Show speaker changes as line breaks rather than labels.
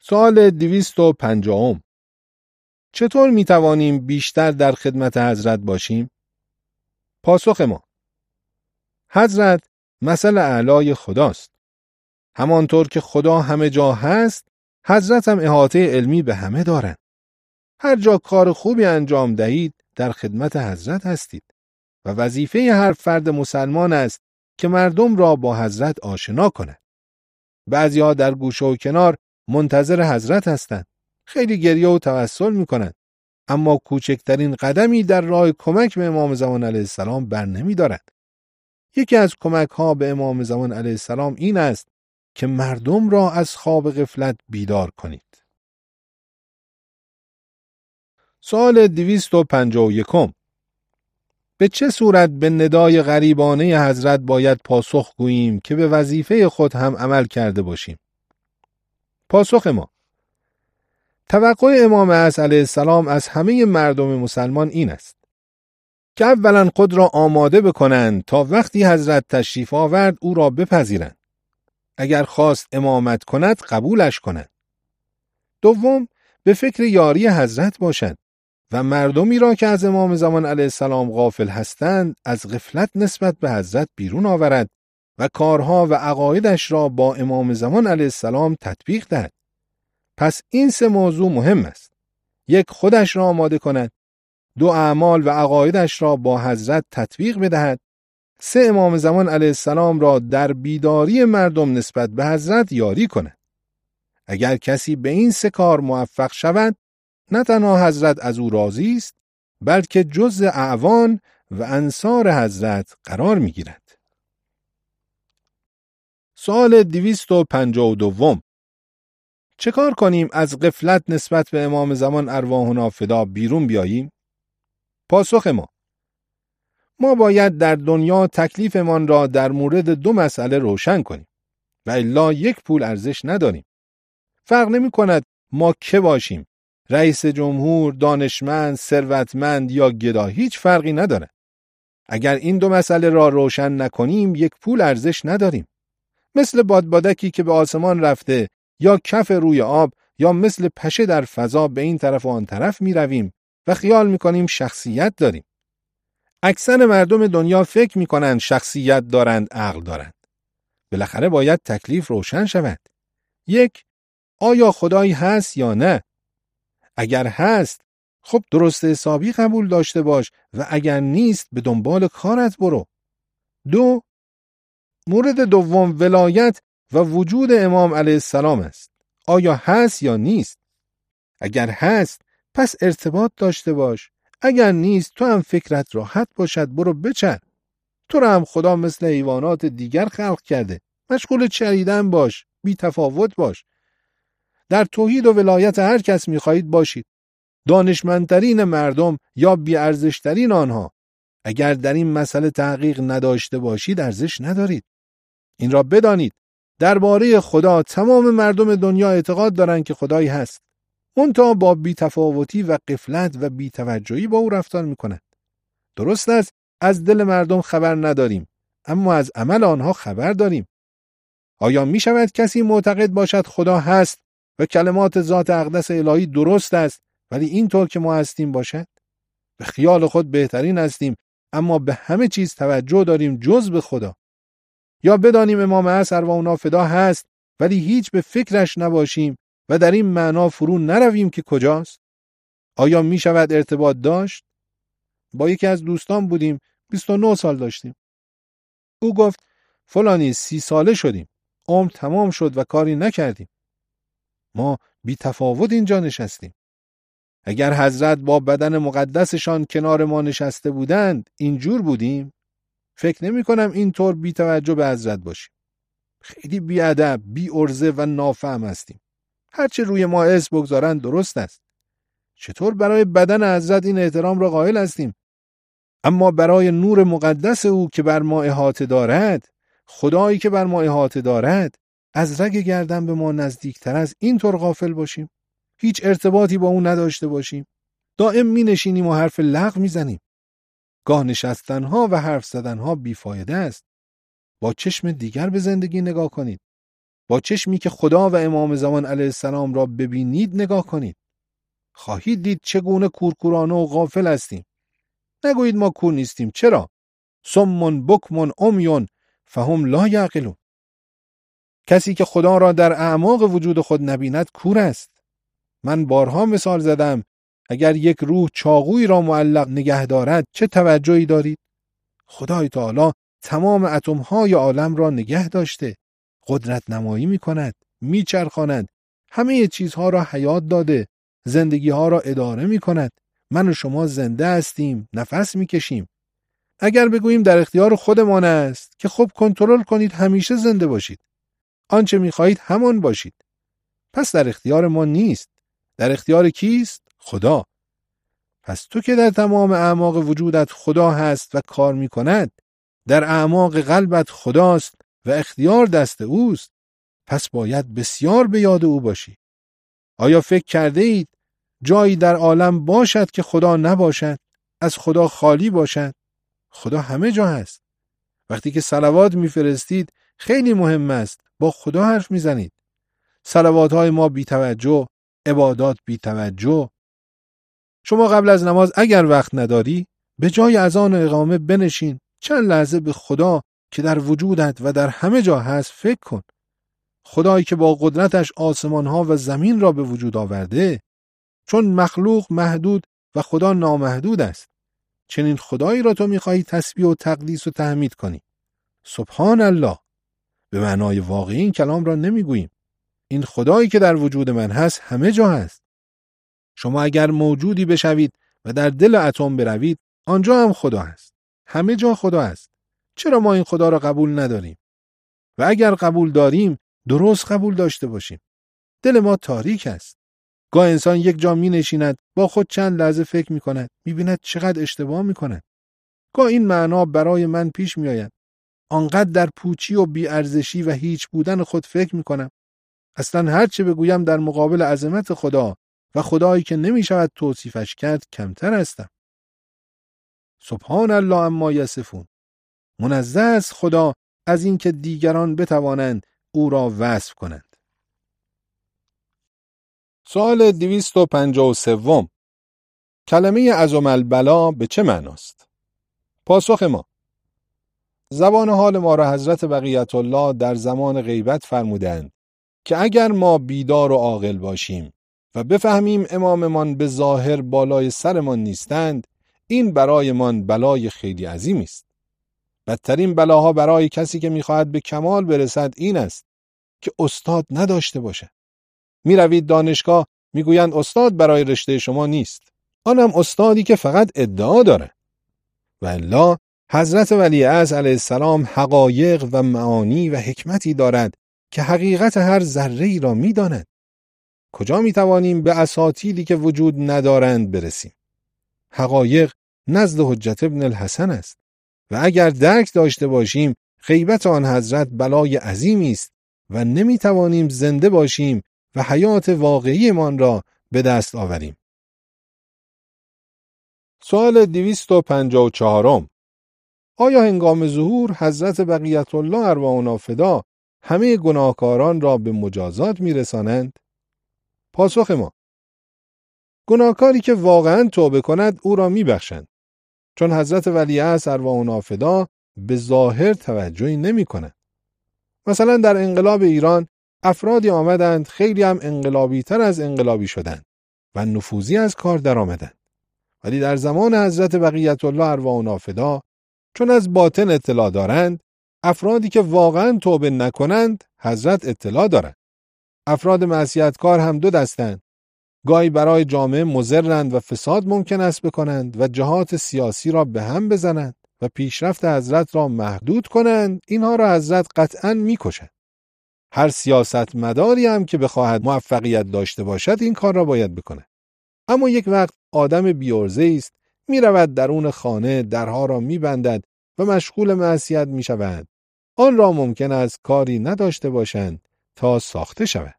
سوال 250. چطور می توانیم بیشتر در خدمت حضرت باشیم؟ پاسخ ما: حضرت مثل اعلای خداست. همانطور که خدا همه جا هست، حضرت هم احاطه علمی به همه دارند. هر جا کار خوبی انجام دهید در خدمت حضرت هستید و وظیفه هر فرد مسلمان است که مردم را با حضرت آشنا کند. بعضی‌ها در گوشه و کنار منتظر حضرت هستند. خیلی گریه و توسل می‌کنند، اما کوچکترین قدمی در راه کمک به امام زمان علیه السلام بر نمی‌دارند. یکی از کمک‌ها به امام زمان علیه السلام این است که مردم را از خواب غفلت بیدار کنید. سوال 251. به چه صورت به ندای غریبانه حضرت باید پاسخ گوییم که به وظیفه خود هم عمل کرده باشیم؟ پاسخ ما: توقع امام اعظم علیه السلام از همه مردم مسلمان این است که اولا خود را آماده بکنند تا وقتی حضرت تشریف آورد او را بپذیرند. اگر خواست امامت کند قبولش کنند. دوم، به فکر یاری حضرت باشند و مردمی را که از امام زمان علیه السلام غافل هستند از غفلت نسبت به حضرت بیرون آورد و کارها و عقایدش را با امام زمان علیه السلام تطبیق دهد. پس این سه موضوع مهم است. یک، خودش را آماده کند. دو، اعمال و عقایدش را با حضرت تطبیق بدهد. سه، امام زمان علیه السلام را در بیداری مردم نسبت به حضرت یاری کند. اگر کسی به این سه کار موفق شود، نه تنها حضرت از او راضی است، بلکه جزء اعوان و انصار حضرت قرار می گیرد. سوال 252. چه کار کنیم از غفلت نسبت به امام زمان ارواحنا فدا بیرون بیاییم؟ پاسخ ما باید در دنیا تکلیفمان را در مورد دو مسئله روشن کنیم و الا یک پول ارزش نداریم. فرق نمی کند ما که باشیم، رئیس جمهور، دانشمند، ثروتمند یا گدا، هیچ فرقی ندارد. اگر این دو مسئله را روشن نکنیم یک پول ارزش نداریم. مثل بادبادکی که به آسمان رفته یا کف روی آب یا مثل پشه در فضا به این طرف و آن طرف می رویم و خیال می کنیم شخصیت داریم. اکثر مردم دنیا فکر می کنند شخصیت دارند، عقل دارند. بالاخره باید تکلیف روشن شود. یک، آیا خدایی هست یا نه؟ اگر هست، خب درست حسابی قبول داشته باش و اگر نیست به دنبال کارت برو. دو، مورد دوم ولایت و وجود امام علیه السلام است. آیا هست یا نیست؟ اگر هست، پس ارتباط داشته باش. اگر نیست، تو هم فکرت راحت باشد، برو بچر. تو را هم خدا مثل حیوانات دیگر خلق کرده. مشغول چریدن باش، بی تفاوت باش. در توحید و ولایت هر کس می‌خواهید باشید. دانشمندترین مردم یا بی‌ارزشترین آنها. اگر در این مسئله تحقیق نداشته باشید ارزش ندارید. این را بدانید. درباره خدا تمام مردم دنیا اعتقاد دارند که خدایی هست. منتها با بی‌تفاوتی و غفلت و بی‌توجهی با او رفتار می‌کنند. درست است از دل مردم خبر نداریم، اما از عمل آنها خبر داریم. آیا می شود کسی معتقد باشد خدا هست و کلمات ذات اقدس الهی درست است ولی اینطور که ما هستیم باشد؟ به خیال خود بهترین هستیم اما به همه چیز توجه داریم جز به خدا. یا بدانیم امام اعظم ارواحنا فدا هست ولی هیچ به فکرش نباشیم و در این معنا فرو نرویم که کجاست؟ آیا می شود ارتباط داشت؟ با یکی از دوستان بودیم، 29 سال داشتیم. او گفت فلانی 30 ساله شدیم، عمر تمام شد و کاری نکردیم. ما بی تفاوت اینجا نشستیم. اگر حضرت با بدن مقدسشان کنار ما نشسته بودند اینجور بودیم؟ فکر نمی کنم اینطور بی توجه به حضرت باشیم. خیلی بی ادب، بی عرضه و نافهم هستیم. هرچه روی ما اسم بگذارند درست است. چطور برای بدن حضرت این احترام را قائل هستیم؟ اما برای نور مقدس او که بر ما احاطه دارد، خدایی که بر ما احاطه دارد، از رگ گردن به ما نزدیکتر از اینطور غافل باشیم؟ هیچ ارتباطی با او نداشته باشیم؟ دائم می نشینیم و حرف لغو می زنیم. گاه نشستنها و حرف زدنها بیفایده است. با چشم دیگر به زندگی نگاه کنید. با چشمی که خدا و امام زمان علیه السلام را ببینید نگاه کنید. خواهید دید چگونه کورکورانه و غافل هستیم. نگویید ما کور نیستیم. چرا؟ صم بکم عمی فهم لا یعقلون. کسی که خدا را در اعماق وجود خود نبیند کور است. من بارها مثال زدم، اگر یک روح چاقویی را معلق نگه دارد چه توجهی دارید؟ خدای تعالی تمام اتم‌های عالم را نگه داشته، قدرت نمایی می‌کند، می‌چرخاند، همه چیزها را حیات داده، زندگی‌ها را اداره می‌کند. من و شما زنده هستیم، نفس می‌کشیم. اگر بگوییم در اختیار خودمان است که خب کنترل کنید همیشه زنده باشید، آنچه می‌خواهید همان باشید، پس در اختیار ما نیست. در اختیار کیست؟ خدا. پس تو که در تمام اعماق وجودت خدا هست و کار می‌کند، در اعماق قلبت خداست و اختیار دست اوست، پس باید بسیار به یاد او باشی. آیا فکر کرده اید جایی در عالم باشد که خدا نباشد، از خدا خالی باشد؟ خدا همه جا هست. وقتی که صلوات میفرستید خیلی مهم است با خدا حرف میزنید. صلوات‌های ما بی توجه، عبادات بی توجه. شما قبل از نماز اگر وقت نداری به جای اذان و اقامه بنشین، چند لحظه به خدا که در وجودت و در همه جا هست فکر کن. خدایی که با قدرتش آسمان‌ها و زمین را به وجود آورده، چون مخلوق محدود و خدا نامحدود است. چنین خدایی را تو می‌خواهی تسبیح و تقدیس و تحمید کنی. سبحان الله. به معنای واقعی این کلام را نمی‌گوییم. این خدایی که در وجود من هست همه جا هست. شما اگر موجودی بشوید و در دل اتم بروید، آنجا هم خدا هست. همه جا خدا هست. چرا ما این خدا را قبول نداریم؟ و اگر قبول داریم، درست قبول داشته باشیم. دل ما تاریک است. گاه انسان یک جا می نشیند، با خود چند لحظه فکر می کند، می بیند چقدر اشتباه می کند. گاه این معنا برای من پیش می آید. آنقدر در پوچی و بی‌ارزشی و هیچ بودن خود فکر می کنم. اصلا هر چه بگویم در مقابل عظمت خدا و خدایی که نمی شود توصیفش کرد کمتر هستم. سبحان الله عما یصفون. منزه است خدا از اینکه دیگران بتوانند او را وصف کنند. سوال 253. کلمه عظم البلا به چه معناست؟ پاسخ ما: زبان حال ما را حضرت بقیت الله در زمان غیبت فرمودند که اگر ما بیدار و عاقل باشیم و بفهمیم اماممان به ظاهر بالای سرمان نیستند، این برایمان بلای خیلی عظیمی است. بدترین بلاها برای کسی که می‌خواهد به کمال برسد این است که استاد نداشته باشد. می‌روید دانشگاه، می‌گویند استاد برای رشته شما نیست. آنم استادی که فقط ادعا دارد. و الا حضرت ولیعصر علیه السلام حقایق و معانی و حکمتی دارد که حقیقت هر ذره‌ای را می‌داند. کجا می‌توانیم به اساطیری که وجود ندارند برسیم؟ حقایق نزد حجت ابن الحسن است و اگر درک داشته باشیم غیبت آن حضرت بلای عظیمی است و نمی‌توانیم زنده باشیم و حیات واقعیمان را به دست آوریم. سوال 254. آیا هنگام ظهور حضرت بقیت الله ارواحنا فدا همه گناهکاران را به مجازات می‌رسانند؟ پاسخ ما: گناهکاری که واقعاً توبه کند او را می‌بخشند، چون حضرت ولیعصر ارواحنا فدا به ظاهر توجهی نمی‌کنند. مثلا در انقلاب ایران افرادی آمدند خیلی هم انقلابی تر از انقلابی شدند و نفوذی از کار درآمدند، ولی در زمان حضرت بقیت الله ارواحنا فدا چون از باطن اطلاع دارند، افرادی که واقعا توبه نکنند حضرت اطلاع دارند. افراد معصیتکار هم دو دستند، گاهی برای جامعه مضرند و فساد ممکن است بکنند و جهات سیاسی را به هم بزنند و پیشرفت حضرت را محدود کنند. اینها را حضرت قطعاً می‌کشد. هر سیاستمداری هم که بخواهد موفقیت داشته باشد این کار را باید بکند. اما یک وقت آدم بی‌عرضه‌ای است، می‌رود درون خانه، درها را می‌بندد و مشغول معصیت می‌شود. آن را ممکن است کاری نداشته باشند تا ساخته شود.